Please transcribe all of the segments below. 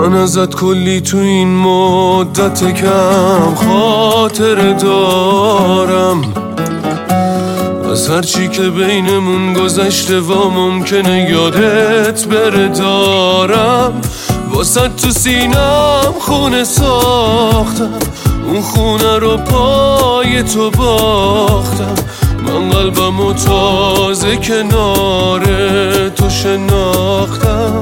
من ازت کلی تو این مدت کم خاطر دارم، از هرچی که بینمون گذشته و ممکنه یادت بره دارم. واسه تو سینم خونه ساختم، اون خونه رو پای تو باختم. من قلبمو تازه کنار تو شناختم.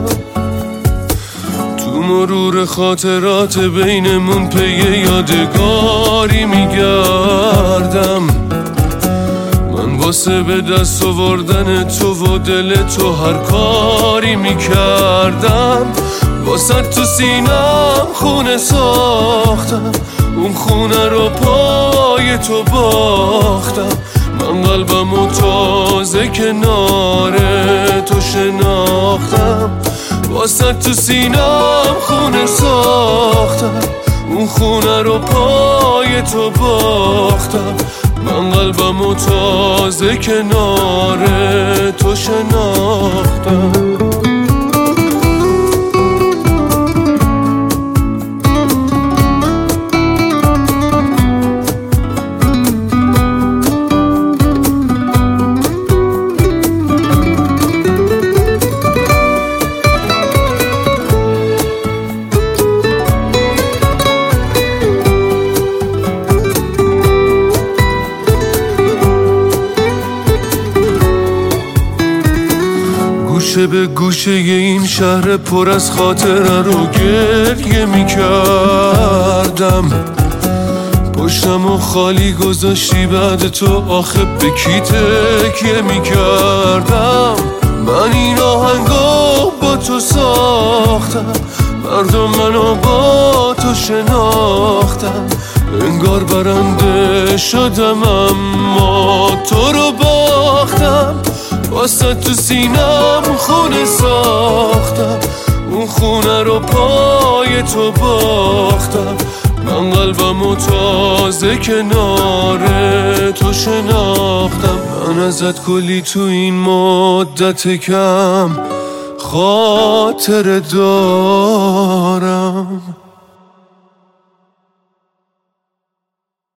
تو مرور خاطرات بینمون پی یادگاری میگردم. من واسه به دست آوردن تو و دل تو هر کاری میکردم. واسه تو سینم خونه ساختم، اون خونه رو پای تو باختم. من قلبمو تازه کنار تو شناختم. واسه تو سینم خونه ساختم، اون خونه رو پای تو باختم. من قلبمو تازه کنار تو شناختم. گوشه به گوشه این شهر پر از خاطره رو گریه میکردم. پشتم و خالی گذاشتی بعد تو، آخه به کی تکیه میکردم. من این آهنگا با تو ساختم، مردم منو با تو شناختم. انگار برنده شدم اما تو رو باختم. واسه تو سینم خونه ساختم، اون خونه رو پای تو باختم. من قلبمو تازه کنار تو شناختم. من ازت کلی تو این مدت کم خاطر دارم.